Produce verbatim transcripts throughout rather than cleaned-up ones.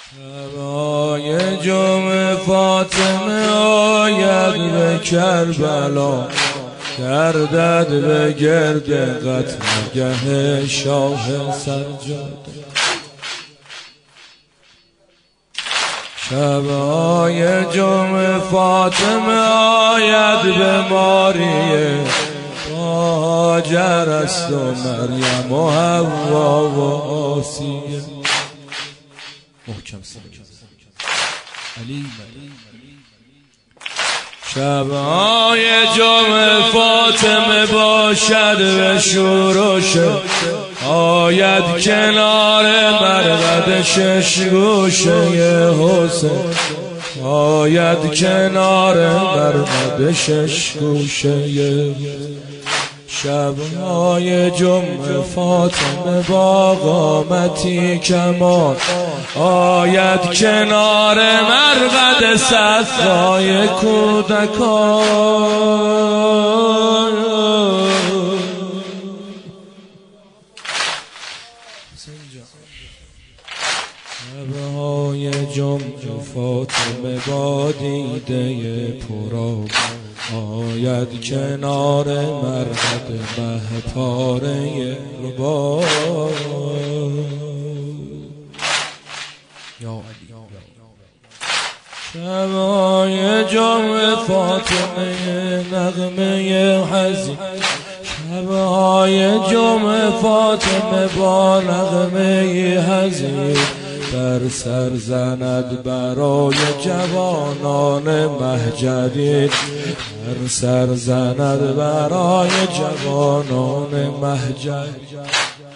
شبای جمعه فاطمه آید به کربلا، گردد به گرد قتلگه شاه سجاد. شبای جمعه فاطمه آید به ماریه، هاجر است و مریم و حوا و آسیه. محکم علی شبای جمعه فاطمه باشد به شورش، آید کنار مرقد شش گوشه حسین، آید کنار مرقد شش گوشه. شبهای جمعه فاطمه با قامتی کمان، آید کنار مرقد صفای کودکان. شبهای جمعه فاطمه با دیده پرآب، آید کنار مرقد مهپاره رباب. شبای جمعه فاطمه نغمه حزین، شبهای جمعه فاطمه با نغمه حزین، در سر زند برای جوانان مهجدین، در سر زند برای جوانان مهجدین.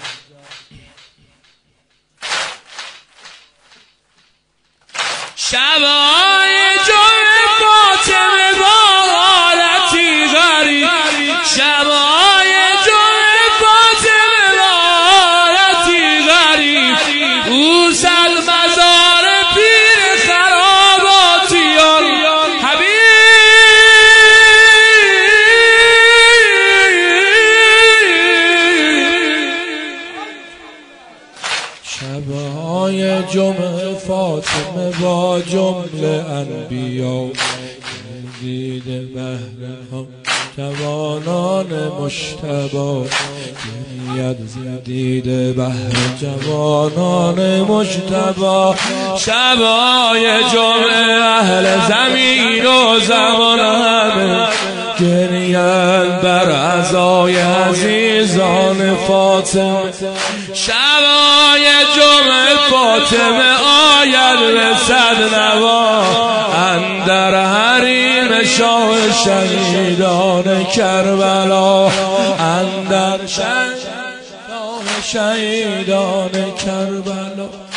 شبای جمعه فاطمه با حالتی غریب، شبای جمعه فاطمه با حالتی غریب، او صد مزار پیر خراباتیان حبیب. شبهای جمعه فاطمه با جمله انبیا، دیده بهره ها جوانان مجتبی، گرید دیده بهره جوانان مجتبی. شبای جمعه اهل زمین و زمان همه، گرید بر عزای عزیزان فاطمه. شبای جمعه فاطمه آید به صد نوا، اندر حریم شاه شهیدان کربلا، اندر شاه شهیدان کربلا.